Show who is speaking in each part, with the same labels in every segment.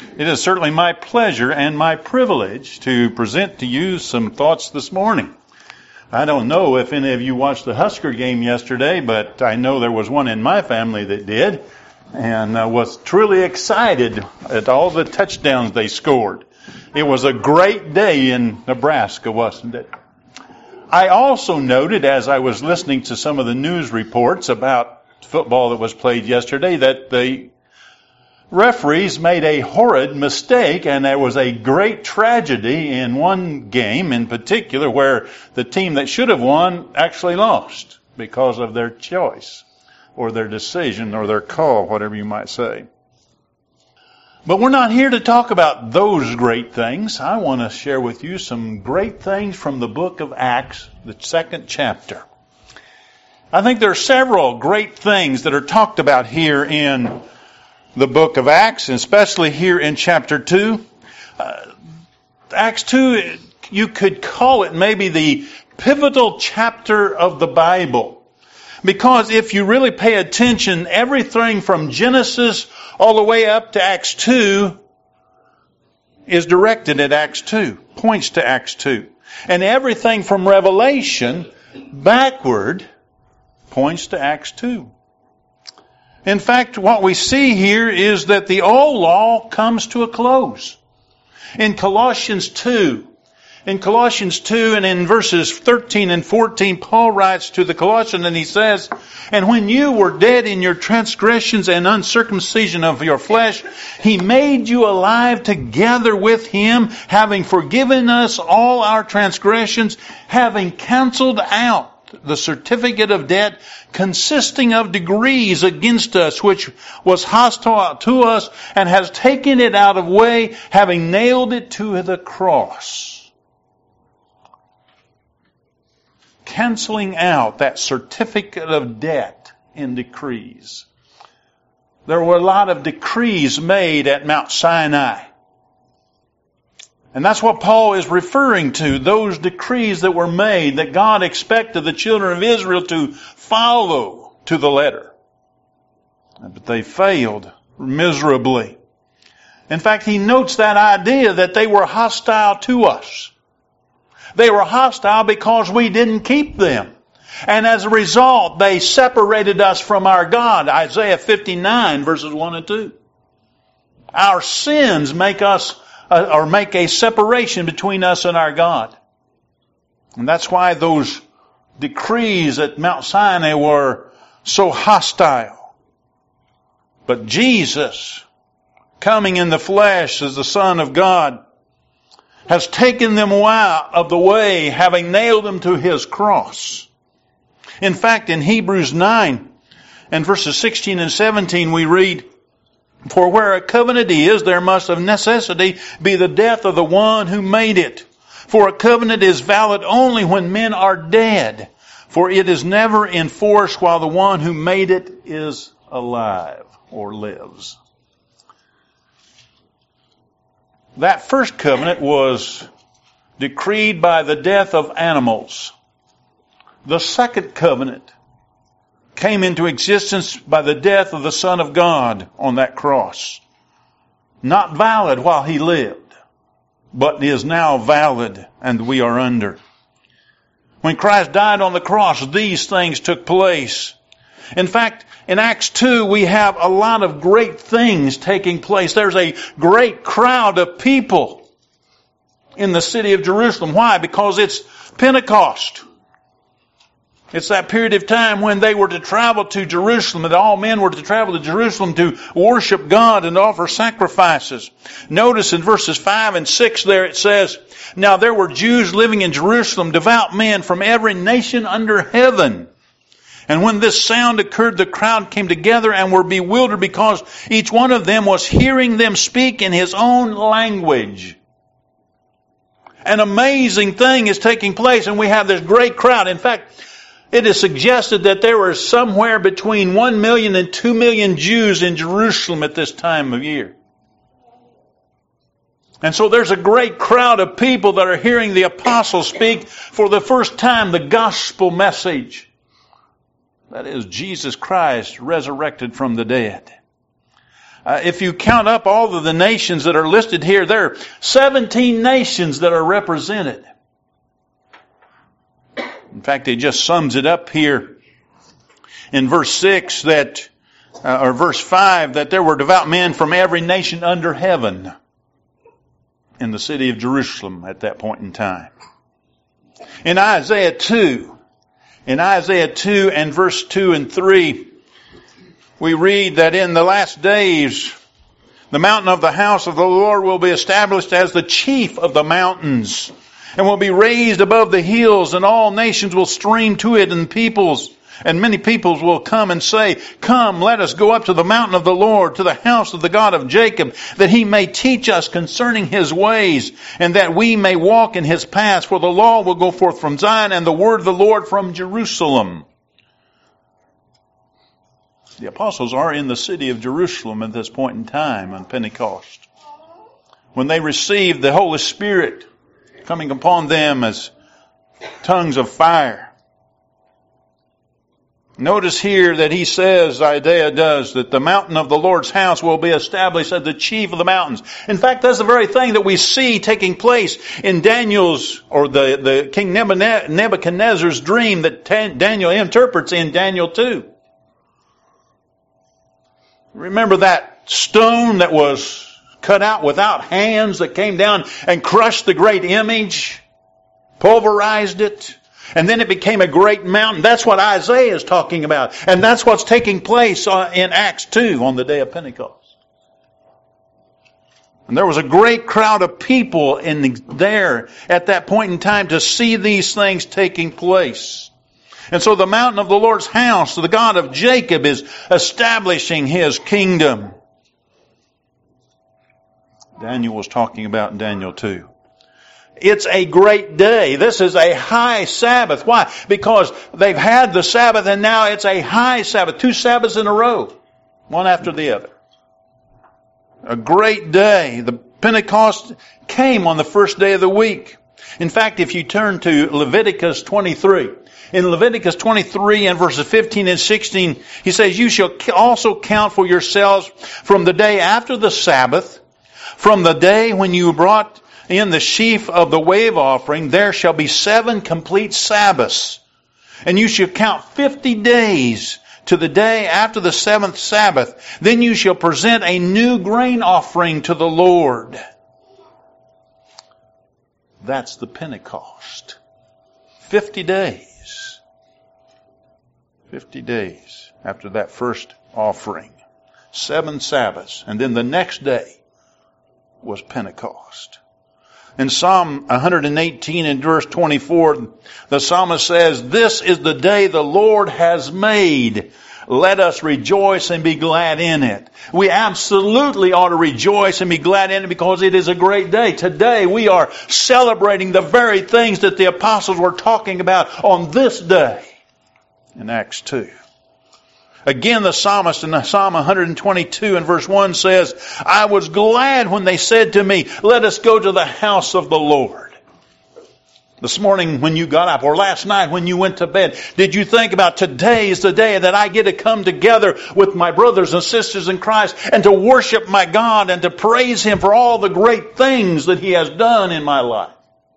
Speaker 1: It is certainly my pleasure and my privilege to present to you some thoughts this morning. I don't know if any of you watched the Husker game yesterday, but I know there was one in my family that did, and was truly excited at all the touchdowns they scored. It was a great day in Nebraska, wasn't it? I also noted, as I was listening to some of the news reports about football that was played yesterday, that the referees made a horrid mistake, and there was a great tragedy in one game in particular where the team that should have won actually lost because of their choice or their decision or their call, whatever you might say. But we're not here to talk about those great things. I want to share with you some great things from the book of Acts, the 2nd chapter. I think there are several great things that are talked about here in the book of Acts, especially here in chapter 2. Acts 2, you could call it maybe the pivotal chapter of the Bible. Because if you really pay attention, everything from Genesis all the way up to Acts 2 is directed at Acts 2, points to Acts 2. And everything from Revelation backward points to Acts 2. In fact, what we see here is that the old law comes to a close. In Colossians 2 and in verses 13 and 14, Paul writes to the Colossians and he says, "And when you were dead in your transgressions and uncircumcision of your flesh, He made you alive together with Him, having forgiven us all our transgressions, having canceled out the certificate of debt consisting of degrees against us, which was hostile to us, and has taken it out of the way, having nailed it to the cross." Canceling out that certificate of debt in decrees. There were a lot of decrees made at Mount Sinai. And that's what Paul is referring to, those decrees that were made that God expected the children of Israel to follow to the letter. But they failed miserably. In fact, he notes that idea that they were hostile to us. They were hostile because we didn't keep them. And as a result, they separated us from our God. Isaiah 59 verses 1 and 2. Our sins make us make a separation between us and our God. And that's why those decrees at Mount Sinai were so hostile. But Jesus, coming in the flesh as the Son of God, has taken them out of the way, having nailed them to His cross. In fact, in Hebrews 9 and verses 16 and 17 we read, "For where a covenant is, there must of necessity be the death of the one who made it. For a covenant is valid only when men are dead, for it is never in force while the one who made it is alive or lives." That first covenant was decreed by the death of animals. The second covenant came into existence by the death of the Son of God on that cross. Not valid while He lived, but is now valid and we are under. When Christ died on the cross, these things took place. In fact, in Acts 2, we have a lot of great things taking place. There's a great crowd of people in the city of Jerusalem. Why? Because it's Pentecost. It's that period of time when they were to travel to Jerusalem, and all men were to travel to Jerusalem to worship God and offer sacrifices. Notice in verses 5 and 6 there it says, "Now there were Jews living in Jerusalem, devout men from every nation under heaven. And when this sound occurred, the crowd came together and were bewildered because each one of them was hearing them speak in his own language." An amazing thing is taking place, and we have this great crowd. In fact, it is suggested that there were somewhere between 1 million and 2 million Jews in Jerusalem at this time of year. And so there's a great crowd of people that are hearing the apostles speak for the first time the gospel message. That is Jesus Christ resurrected from the dead. If you count up all of the nations that are listed here, there are 17 nations that are represented. In fact, it just sums it up here in verse 6 that, or verse 5, that there were devout men from every nation under heaven in the city of Jerusalem at that point in time. In Isaiah 2 and verse 2 and 3, we read that in the last days, the mountain of the house of the Lord will be established as the chief of the mountains, and will be raised above the hills, and all nations will stream to it, and many peoples will come and say, "Come, let us go up to the mountain of the Lord, to the house of the God of Jacob, that He may teach us concerning His ways, and that we may walk in His paths. For the law will go forth from Zion, and the word of the Lord from Jerusalem." The apostles are in the city of Jerusalem at this point in time on Pentecost, when they received the Holy Spirit coming upon them as tongues of fire. Notice here that he says, Isaiah does, that the mountain of the Lord's house will be established as the chief of the mountains. In fact, that's the very thing that we see taking place in Daniel's, or the King Nebuchadnezzar's dream that Daniel interprets in Daniel 2. Remember that stone that was cut out without hands that came down and crushed the great image, pulverized it, and then it became a great mountain? That's what Isaiah is talking about. And that's what's taking place in Acts 2 on the day of Pentecost. And there was a great crowd of people there at that point in time to see these things taking place. And so the mountain of the Lord's house, the God of Jacob, is establishing His kingdom. Daniel was talking about in Daniel 2. It's a great day. This is a high Sabbath. Why? Because they've had the Sabbath and now it's a high Sabbath. 2 Sabbaths in a row, one after the other. A great day. The Pentecost came on the first day of the week. In fact, if you turn to Leviticus 23, in Leviticus 23 and verses 15 and 16, he says, "You shall also count for yourselves from the day after the Sabbath, from the day when you brought in the sheaf of the wave offering, there shall be 7 complete Sabbaths. And you shall count 50 days to the day after the 7th Sabbath. Then you shall present a new grain offering to the Lord." That's the Pentecost. 50 days. 50 days after that first offering. 7 Sabbaths. And then the next day was Pentecost. In Psalm 118 and verse 24, the psalmist says, "This is the day the Lord has made. Let us rejoice and be glad in it." We absolutely ought to rejoice and be glad in it because it is a great day. Today we are celebrating the very things that the apostles were talking about on this day in Acts 2. Again, the psalmist in Psalm 122 and verse 1 says, "I was glad when they said to me, 'Let us go to the house of the Lord.'" This morning when you got up, or last night when you went to bed, did you think about today is the day that I get to come together with my brothers and sisters in Christ and to worship my God and to praise Him for all the great things that He has done in my life?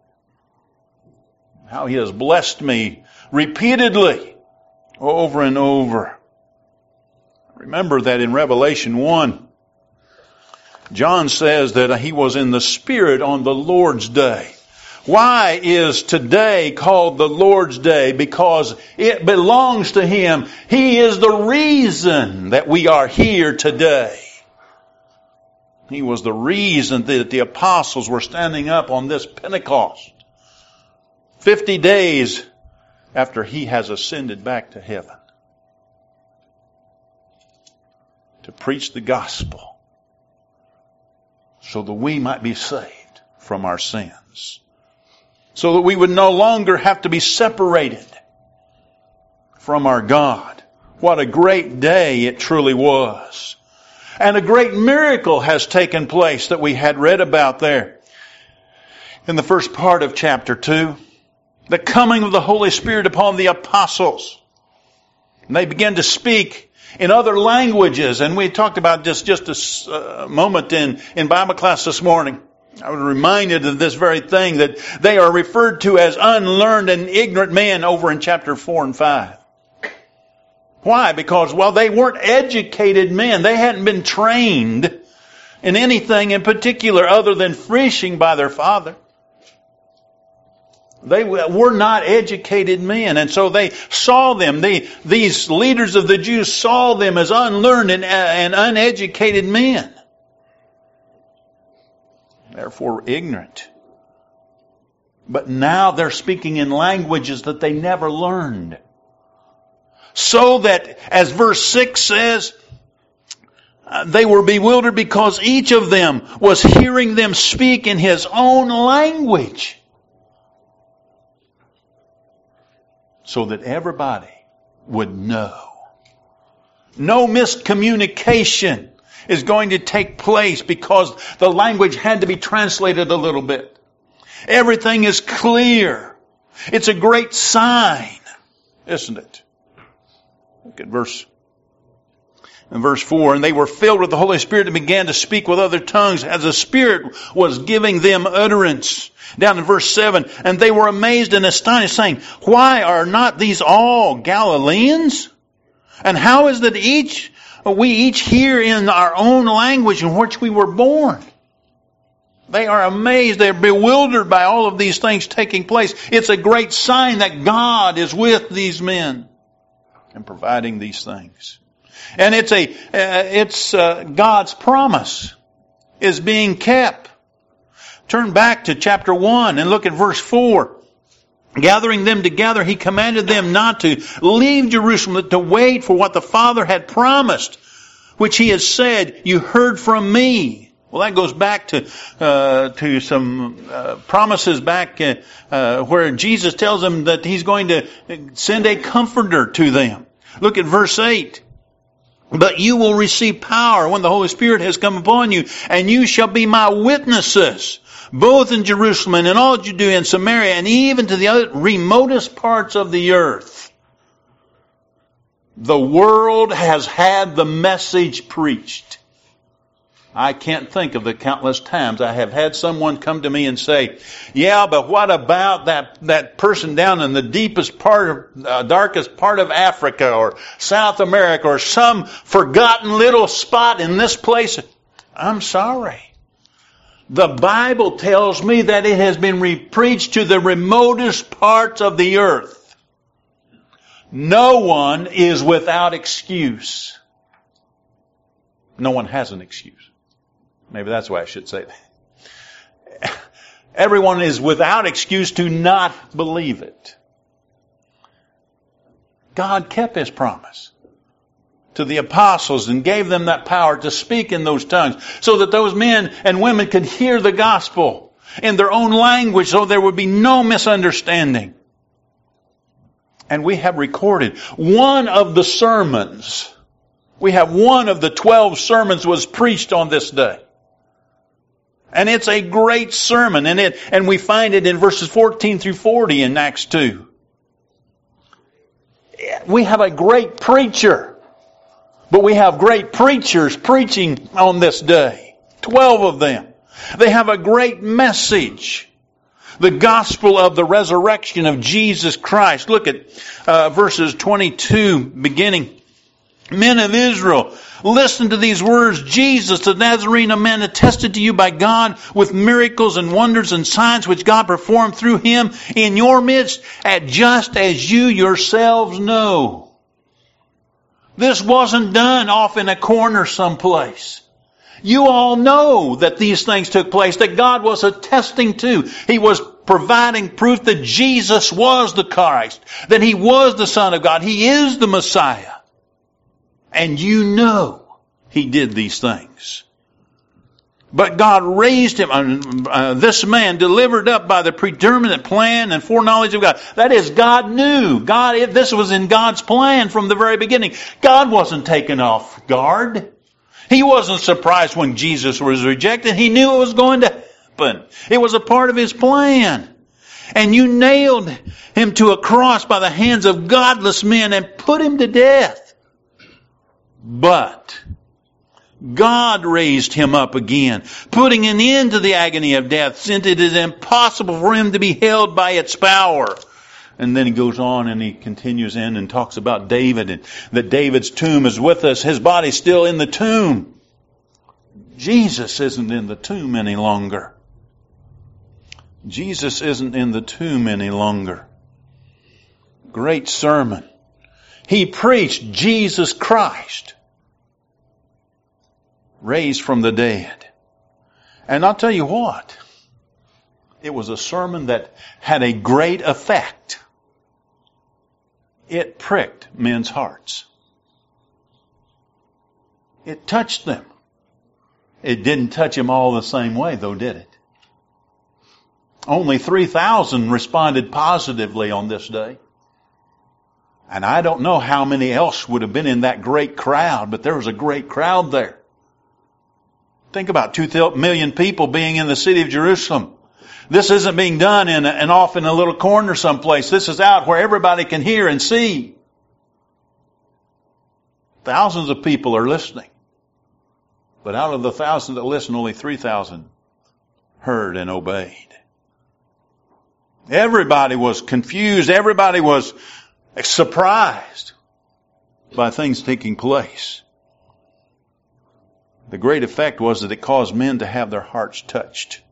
Speaker 1: How He has blessed me repeatedly, over and over. Remember that in Revelation 1, John says that he was in the Spirit on the Lord's day. Why is today called the Lord's Day? Because it belongs to Him. He is the reason that we are here today. He was the reason that the apostles were standing up on this Pentecost, 50 days after He has ascended back to heaven, to preach the gospel so that we might be saved from our sins. So that we would no longer have to be separated from our God. What a great day it truly was. And a great miracle has taken place that we had read about there in the first part of chapter 2. The coming of the Holy Spirit upon the apostles. And they began to speak in other languages. And we talked about this just a moment in Bible class this morning. I was reminded of this very thing, that they are referred to as unlearned and ignorant men over in chapter 4 and 5. Why? Because, well, they weren't educated men. They hadn't been trained in anything in particular other than fishing by their father. They were not educated men. And so they saw them, these leaders of the Jews saw them as unlearned and uneducated men. Therefore ignorant. But now they're speaking in languages that they never learned. So that, as verse 6 says, they were bewildered because each of them was hearing them speak in his own language. So that everybody would know. No miscommunication is going to take place because the language had to be translated a little bit. Everything is clear. It's a great sign, isn't it? Look at verse 4. And they were filled with the Holy Spirit and began to speak with other tongues as the Spirit was giving them utterance. Down in verse 7, and they were amazed and astonished, saying, why are not these all Galileans? And how is that we each hear in our own language in which we were born? They are amazed. They're bewildered by all of these things taking place. It's a great sign that God is with these men and providing these things. And it's God's promise is being kept. Turn back to chapter 1 and look at verse 4. Gathering them together, he commanded them not to leave Jerusalem, but to wait for what the Father had promised, which he has said, you heard from me. Well, that goes back to some promises back where Jesus tells them that he's going to send a comforter to them. Look at verse 8. But you will receive power when the Holy Spirit has come upon you, and you shall be my witnesses, both in Jerusalem and in all Judea and Samaria, and even to the other remotest parts of the earth. The world has had the message preached. I can't think of the countless times I have had someone come to me and say, yeah, but what about that person down in the deepest part of, darkest part of Africa or South America or some forgotten little spot in this place? I'm sorry. The Bible tells me that it has been preached to the remotest parts of the earth. No one is without excuse. No one has an excuse. Maybe that's why I should say that. Everyone is without excuse to not believe it. God kept His promise to the apostles and gave them that power to speak in those tongues so that those men and women could hear the gospel in their own language so there would be no misunderstanding. And we have recorded one of the sermons. We have one of the 12 sermons was preached on this day. And it's a great sermon, and we find it in verses 14 through 40 in Acts 2. We have a great preacher, but we have great preachers preaching on this day. 12 of them. They have a great message. The gospel of the resurrection of Jesus Christ. Look at verses 22 beginning. Men of Israel, listen to these words. Jesus, the Nazarene, a man attested to you by God with miracles and wonders and signs which God performed through him in your midst, just as you yourselves know. This wasn't done off in a corner someplace. You all know that these things took place, that God was attesting to. He was providing proof that Jesus was the Christ, that He was the Son of God. He is the Messiah. And you know He did these things. But God raised Him, this man delivered up by the predeterminate plan and foreknowledge of God. That is, God knew. This was in God's plan from the very beginning. God wasn't taken off guard. He wasn't surprised when Jesus was rejected. He knew it was going to happen. It was a part of His plan. And you nailed Him to a cross by the hands of godless men and put Him to death. But God raised him up again, putting an end to the agony of death, since it is impossible for him to be held by its power. And then he goes on and he continues in and talks about David, and that David's tomb is with us. His body's still in the tomb. Jesus isn't in the tomb any longer. Jesus isn't in the tomb any longer. Great sermon. He preached Jesus Christ, raised from the dead. And I'll tell you what, it was a sermon that had a great effect. It pricked men's hearts. It touched them. It didn't touch them all the same way, though, did it? Only 3,000 responded positively on this day. And I don't know how many else would have been in that great crowd, but there was a great crowd there. Think about 2 million people being in the city of Jerusalem. This isn't being done off in a little corner someplace. This is out where everybody can hear and see. Thousands of people are listening. But out of the thousands that listened, only 3,000 heard and obeyed. Everybody was confused. Everybody was surprised by things taking place. The great effect was that it caused men to have their hearts touched.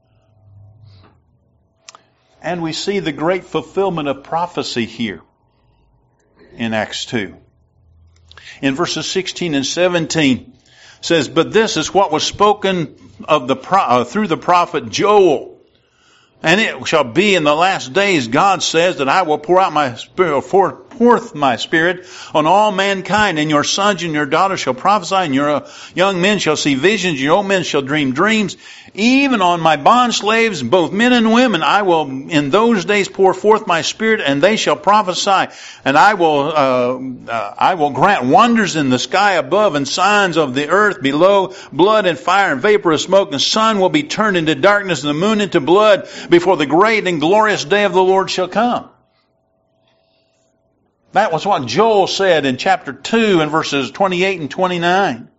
Speaker 1: And we see the great fulfillment of prophecy here in Acts 2. In verses 16 and 17 says, "But this is what was spoken of through the prophet Joel. And it shall be in the last days, God says, that I will pour out my spirit, forth my spirit on all mankind, and your sons and your daughters shall prophesy, and your young men shall see visions, your old men shall dream dreams. Even on my bond slaves, both men and women, I will in those days pour forth my spirit, and they shall prophesy. And I will grant wonders in the sky above and signs of the earth below, blood and fire and vapor of smoke. The sun will be turned into darkness and the moon into blood before the great and glorious day of the Lord shall come." That was what Joel said in chapter 2 and verses 28 and 29.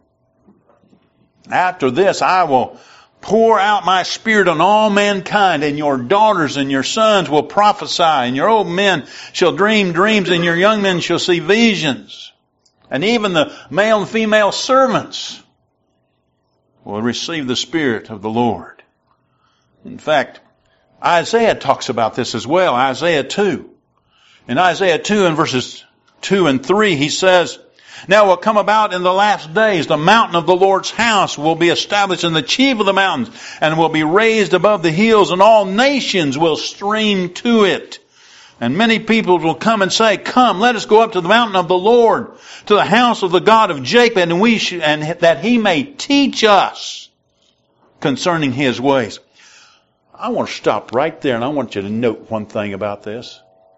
Speaker 1: "After this I will pour out my spirit on all mankind, and your daughters and your sons will prophesy, and your old men shall dream dreams, and your young men shall see visions. And even the male and female servants will receive the Spirit of the Lord." In fact, Isaiah talks about this as well. Isaiah 2. In Isaiah 2 and verses 2 and 3, he says, "Now it will come about in the last days, the mountain of the Lord's house will be established in the chief of the mountains, and will be raised above the hills, and all nations will stream to it. And many people will come and say, 'Come, let us go up to the mountain of the Lord, to the house of the God of Jacob, and that he may teach us concerning his ways.'" I want to stop right there, and I want you to note one thing about this.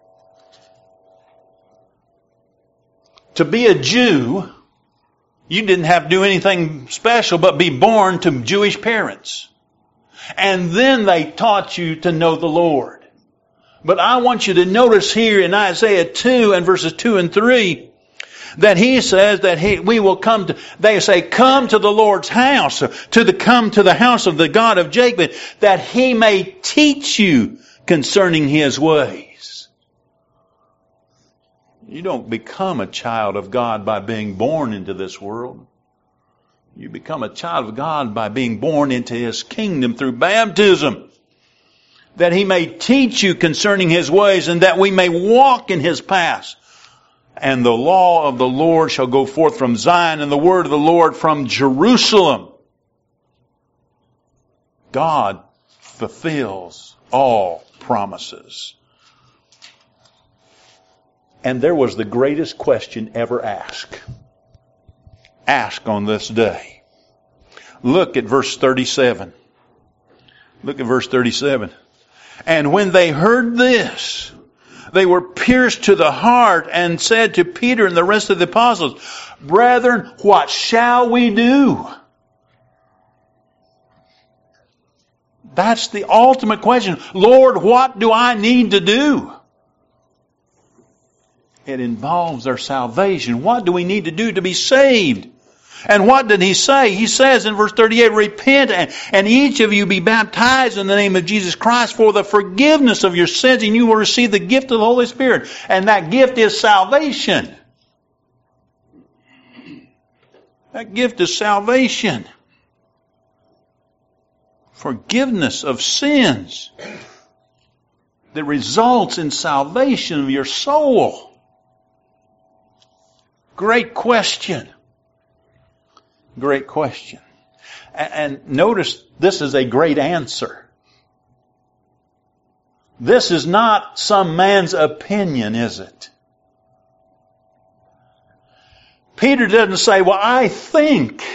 Speaker 1: To be a Jew, you didn't have to do anything special but be born to Jewish parents. And then they taught you to know the Lord. But I want you to notice here in Isaiah 2 and verses 2 and 3, that he says that we will come to, they say, "Come to the Lord's house, come to the house of the God of Jacob, that he may teach you concerning his ways." You don't become a child of God by being born into this world. You become a child of God by being born into his kingdom through baptism. That he may teach you concerning his ways, and that we may walk in his paths. "And the law of the Lord shall go forth from Zion, and the word of the Lord from Jerusalem." God fulfills all promises. And there was the greatest question ever asked. Asked on this day. Look at verse 37. Look at verse 37. "And when they heard this, they were pierced to the heart, and said to Peter and the rest of the apostles, 'Brethren, what shall we do?'" That's the ultimate question. Lord, what do I need to do? It involves our salvation. What do we need to do to be saved? And what did he say? He says in verse 38, repent and each of you be baptized in the name of Jesus Christ for the forgiveness of your sins, and you will receive the gift of the Holy Spirit. And that gift is salvation. That gift is salvation. Forgiveness of sins that results in salvation of your soul. Great question. Great question. And notice this is a great answer. This is not some man's opinion, is it? Peter doesn't say, well, I think.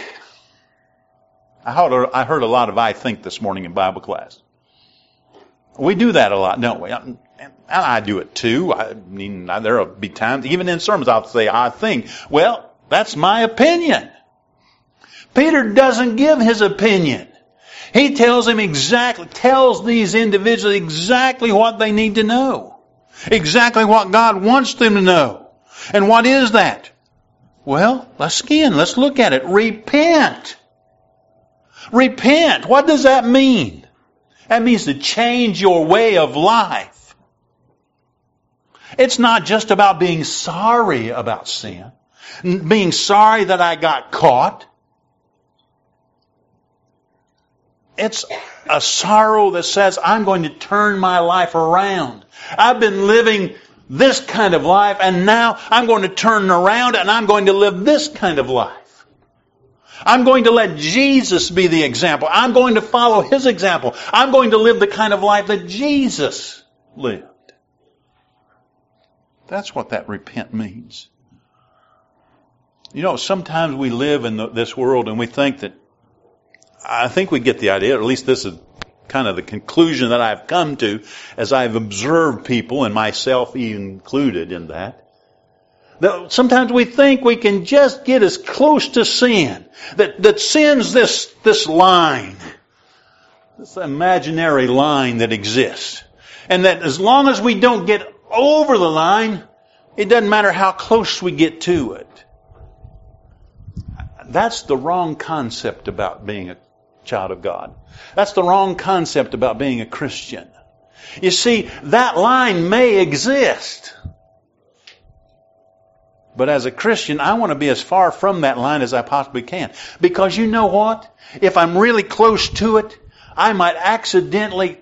Speaker 1: I heard a lot of I think this morning in Bible class. We do that a lot, don't we? And I do it too. I mean, there will be times, even in sermons, I'll say, I think. Well, that's my opinion. Peter doesn't give his opinion. He tells these individuals exactly what they need to know. Exactly what God wants them to know. And what is that? Well, let's look at it. Repent. Repent. What does that mean? That means to change your way of life. It's not just about being sorry about sin. Being sorry that I got caught. It's a sorrow that says, I'm going to turn my life around. I've been living this kind of life, and now I'm going to turn around and I'm going to live this kind of life. I'm going to let Jesus be the example. I'm going to follow His example. I'm going to live the kind of life that Jesus lived. That's what that repent means. You know, sometimes we live in this world and we think that, I think we get the idea, or at least this is kind of the conclusion that I've come to as I've observed people, and myself included in that. Sometimes we think we can just get as close to sin. That sin's this line. This imaginary line that exists. And that as long as we don't get over the line, it doesn't matter how close we get to it. That's the wrong concept about being a child of God. That's the wrong concept about being a Christian. You see, that line may exist. But as a Christian, I want to be as far from that line as I possibly can. Because you know what? If I'm really close to it, I might accidentally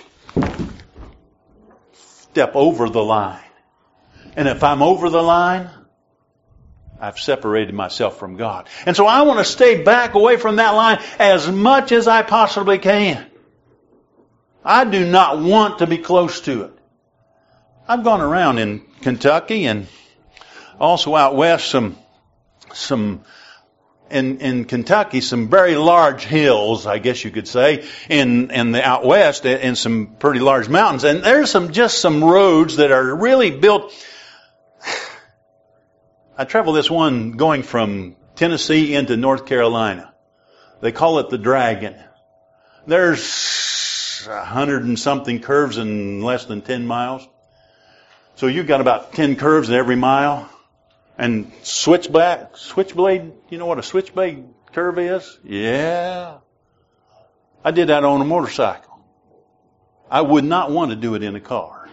Speaker 1: step over the line. And if I'm over the line, I've separated myself from God. And so I want to stay back away from that line as much as I possibly can. I do not want to be close to it. I've gone around in Kentucky and also out west in Kentucky, some very large hills, I guess you could say, in the out west, and some pretty large mountains. And there's some roads that are really built. I travel this one going from Tennessee into North Carolina. They call it the Dragon. There's 100 and something curves in less than 10 miles. So you've got about 10 curves in every mile. And switchblade, you know what a switchblade curve is? Yeah. I did that on a motorcycle. I would not want to do it in a car.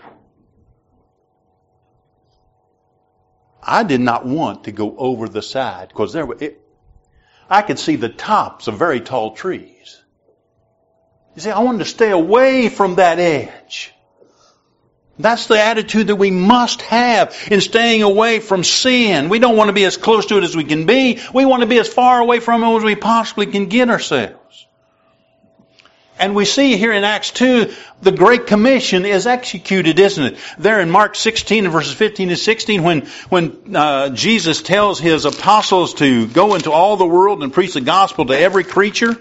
Speaker 1: I did not want to go over the side because I could see the tops of very tall trees. You see, I wanted to stay away from that edge. That's the attitude that we must have in staying away from sin. We don't want to be as close to it as we can be. We want to be as far away from it as we possibly can get ourselves. And we see here in Acts 2, the Great Commission is executed, isn't it? There in Mark 16 and verses 15 and 16, when Jesus tells His apostles to go into all the world and preach the gospel to every creature.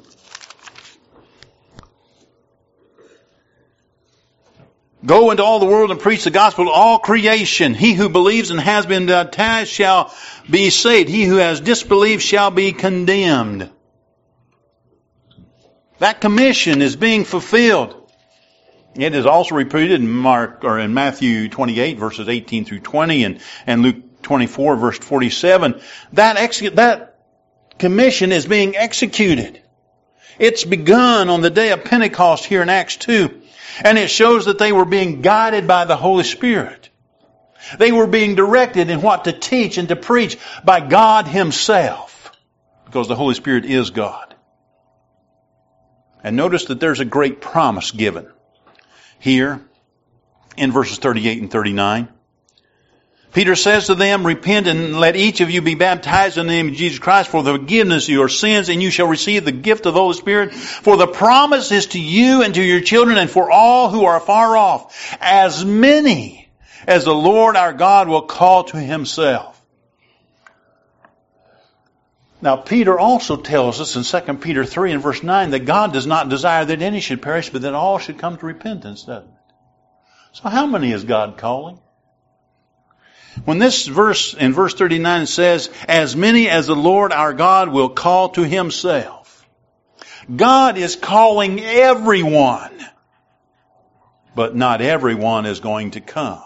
Speaker 1: Go into all the world and preach the gospel to all creation. He who believes and has been baptized shall be saved. He who has disbelieved shall be condemned. That commission is being fulfilled. It is also repeated in in Matthew 28 verses 18 through 20 and Luke 24 verse 47. That commission is being executed. It's begun on the day of Pentecost here in Acts 2. And it shows that they were being guided by the Holy Spirit. They were being directed in what to teach and to preach by God Himself. Because the Holy Spirit is God. And notice that there's a great promise given here in verses 38 and 39. Peter says to them, repent and let each of you be baptized in the name of Jesus Christ for the forgiveness of your sins, and you shall receive the gift of the Holy Spirit. For the promise is to you and to your children and for all who are far off, as many as the Lord our God will call to Himself. Now Peter also tells us in 2 Peter 3 and verse 9 that God does not desire that any should perish, but that all should come to repentance, doesn't it? So how many is God calling? When this verse, in verse 39, says, as many as the Lord our God will call to Himself. God is calling everyone, but not everyone is going to come.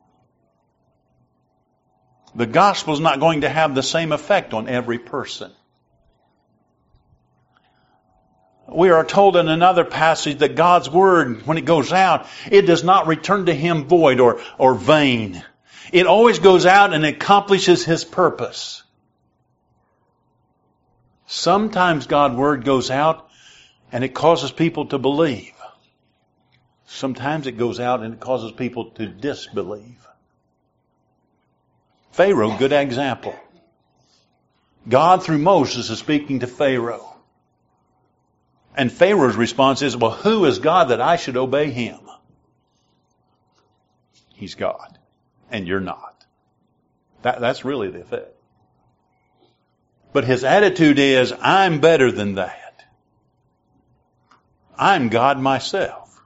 Speaker 1: The gospel is not going to have the same effect on every person. We are told in another passage that God's Word, when it goes out, it does not return to Him void or vain. It always goes out and accomplishes His purpose. Sometimes God's Word goes out and it causes people to believe. Sometimes it goes out and it causes people to disbelieve. Pharaoh, good example. God through Moses is speaking to Pharaoh. And Pharaoh's response is, well, who is God that I should obey Him? He's God. And you're not. That's really the effect. But his attitude is, I'm better than that. I'm God myself.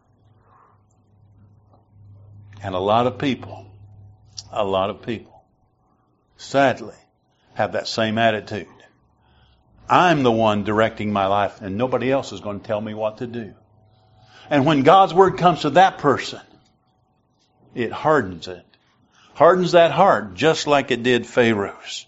Speaker 1: And a lot of people, sadly, have that same attitude. I'm the one directing my life, and nobody else is going to tell me what to do. And when God's Word comes to that person, it hardens it. Hardens that heart, just like it did Pharaoh's.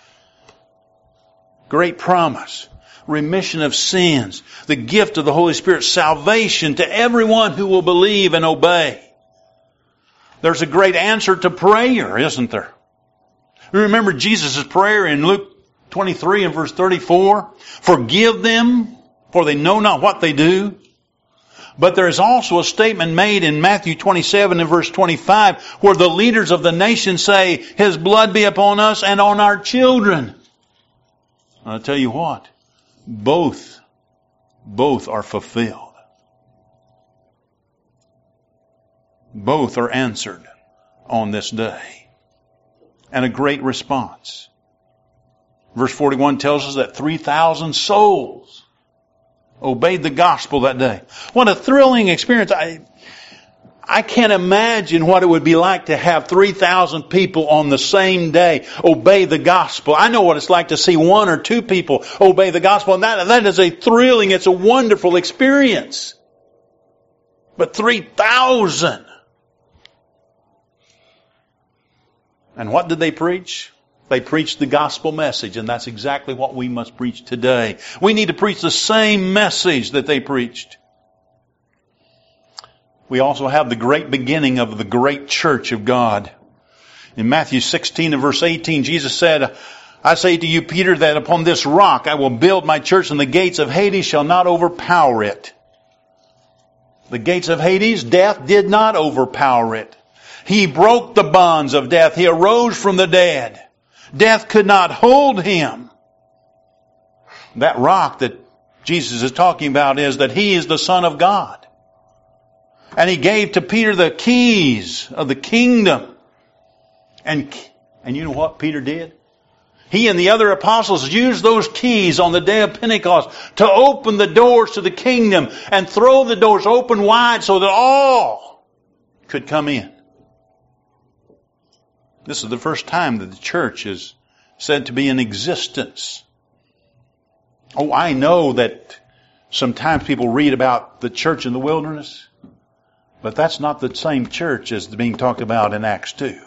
Speaker 1: Great promise. Remission of sins. The gift of the Holy Spirit. Salvation to everyone who will believe and obey. There's a great answer to prayer, isn't there? You remember Jesus' prayer in Luke 23 and verse 34? Forgive them, for they know not what they do. But there is also a statement made in Matthew 27 and verse 25 where the leaders of the nation say, His blood be upon us and on our children. And I'll tell you what, both are fulfilled. Both are answered on this day. And a great response. Verse 41 tells us that 3,000 souls obeyed the gospel that day. What a thrilling experience. I can't imagine what it would be like to have 3,000 people on the same day obey the gospel. I know what it's like to see one or two people obey the gospel. And that is a thrilling, it's a wonderful experience. But 3,000. And what did they preach? They preached the gospel message, and that's exactly what we must preach today. We need to preach the same message that they preached. We also have the great beginning of the great church of God. In Matthew 16 and verse 18, Jesus said, I say to you, Peter, that upon this rock I will build my church, and the gates of Hades shall not overpower it. The gates of Hades, death did not overpower it. He broke the bonds of death. He arose from the dead. Death could not hold Him. That rock that Jesus is talking about is that He is the Son of God. And He gave to Peter the keys of the kingdom. And you know what Peter did? He and the other apostles used those keys on the day of Pentecost to open the doors to the kingdom and throw the doors open wide so that all could come in. This is the first time that the church is said to be in existence. Oh, I know that sometimes people read about the church in the wilderness. But that's not the same church as being talked about in Acts 2.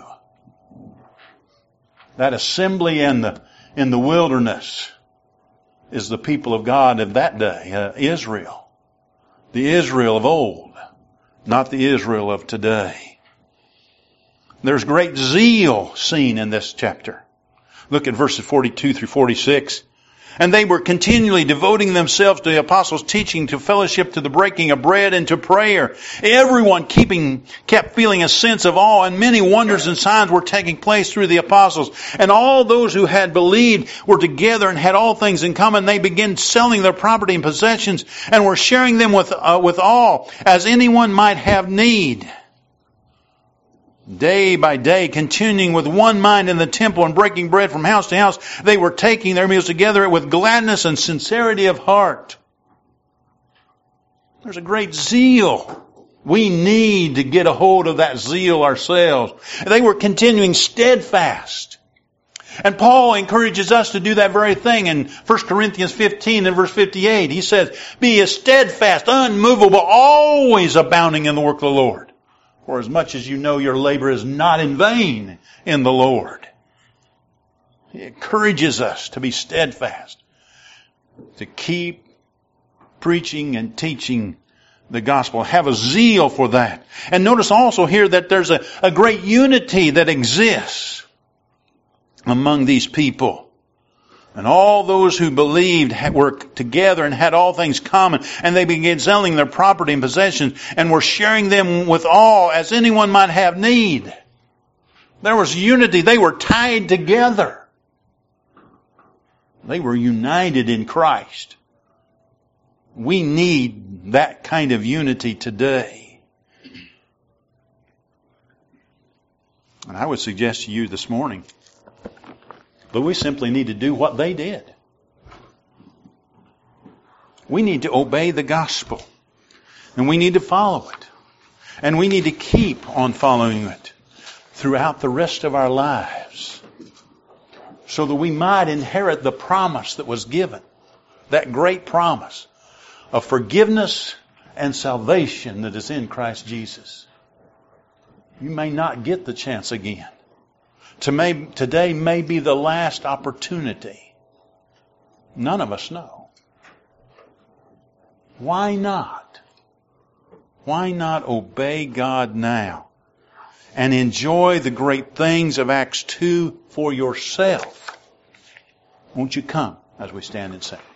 Speaker 1: That assembly in the wilderness is the people of God of that day, Israel. The Israel of old, not the Israel of today. There's great zeal seen in this chapter. Look at verses 42 through 46. And they were continually devoting themselves to the apostles' teaching, to fellowship, to the breaking of bread, and to prayer. Everyone kept feeling a sense of awe, and many wonders and signs were taking place through the apostles. And all those who had believed were together and had all things in common. They began selling their property and possessions and were sharing them with all, as anyone might have need. Day by day, continuing with one mind in the temple and breaking bread from house to house, they were taking their meals together with gladness and sincerity of heart. There's a great zeal. We need to get a hold of that zeal ourselves. They were continuing steadfast. And Paul encourages us to do that very thing in 1 Corinthians 15 and verse 58. He says, be steadfast, unmovable, always abounding in the work of the Lord. For as much as you know your labor is not in vain in the Lord. He encourages us to be steadfast, to keep preaching and teaching the gospel. Have a zeal for that. And notice also here that there's a great unity that exists among these people. And all those who believed were together and had all things common. And they began selling their property and possessions and were sharing them with all as anyone might have need. There was unity. They were tied together. They were united in Christ. We need that kind of unity today. And I would suggest to you this morning, but we simply need to do what they did. We need to obey the gospel. And we need to follow it. And we need to keep on following it throughout the rest of our lives. So that we might inherit the promise that was given. That great promise of forgiveness and salvation that is in Christ Jesus. You may not get the chance again. Today may be the last opportunity. None of us know. Why not? Why not obey God now and enjoy the great things of Acts 2 for yourself? Won't you come as we stand and sing?